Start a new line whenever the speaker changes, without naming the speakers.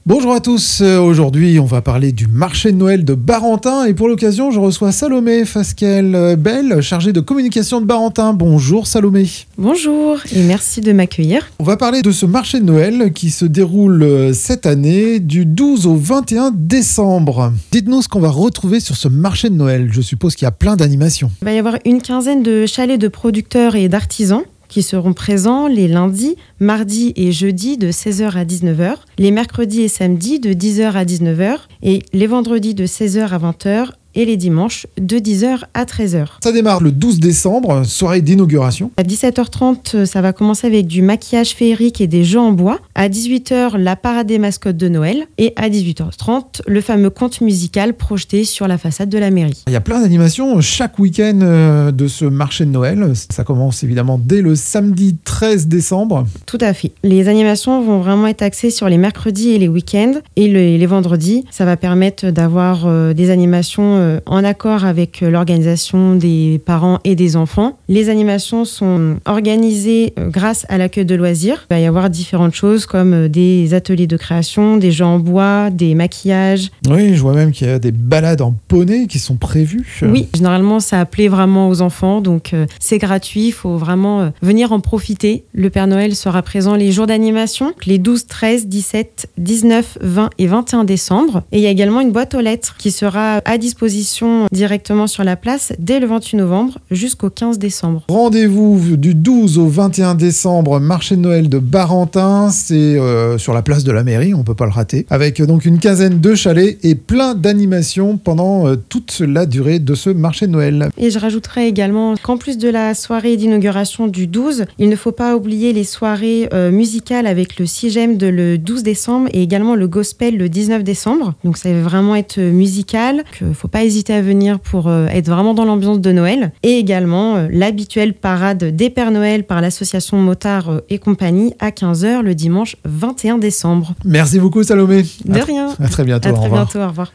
Bonjour à tous, aujourd'hui on va parler du marché de Noël de Barentin et pour l'occasion je reçois Salomé Fasquelle-Bell, chargée de communication de Barentin. Bonjour Salomé.
Bonjour et merci de m'accueillir.
On va parler de ce marché de Noël qui se déroule cette année du 12 au 21 décembre. Dites-nous ce qu'on va retrouver sur ce marché de Noël, je suppose qu'il y a plein d'animations.
Il va y avoir une quinzaine de chalets de producteurs et d'artisans qui seront présents les lundis, mardis et jeudis de 16h à 19h, les mercredis et samedis de 10h à 19h et les vendredis de 16h à 20h et les dimanches de 10h à 13h.
Ça démarre le 12 décembre, soirée d'inauguration.
À 17h30, ça va commencer avec du maquillage féerique et des jeux en bois. À 18h, la parade des mascottes de Noël. Et à 18h30, le fameux conte musical projeté sur la façade de la mairie.
Il y a plein d'animations chaque week-end de ce marché de Noël. Ça commence évidemment dès le samedi 13 décembre.
Tout à fait. Les animations vont vraiment être axées sur les mercredis et les week-ends. Et les vendredis, ça va permettre d'avoir des animations en accord avec l'organisation des parents et des enfants. Les animations sont organisées grâce à l'accueil de loisirs. Il va y avoir différentes choses comme des ateliers de création, des jeux en bois, des maquillages.
Oui, je vois même qu'il y a des balades en poney qui sont prévues.
Oui, généralement ça plaît vraiment aux enfants, donc c'est gratuit, il faut vraiment venir en profiter. Le Père Noël sera présent les jours d'animation, les 12, 13, 17, 19, 20 et 21 décembre. Et il y a également une boîte aux lettres qui sera à disposition directement sur la place dès le 28 novembre jusqu'au 15 décembre.
Rendez-vous du 12 au 21 décembre, marché de Noël de Barentin, c'est sur la place de la mairie, on ne peut pas le rater, avec donc une quinzaine de chalets et plein d'animations pendant toute la durée de ce marché de Noël.
Et je rajouterais également qu'en plus de la soirée d'inauguration du 12, il ne faut pas oublier les soirées musicales avec le Sigem le 12 décembre et également le Gospel le 19 décembre. Donc ça va vraiment être musical, qu'il ne faut pas hésiter à venir pour être vraiment dans l'ambiance de Noël. Et également l'habituelle parade des Pères Noël par l'association Motard et compagnie à 15h le dimanche 21 décembre.
Merci beaucoup Salomé.
De rien.
À très bientôt.
Au revoir.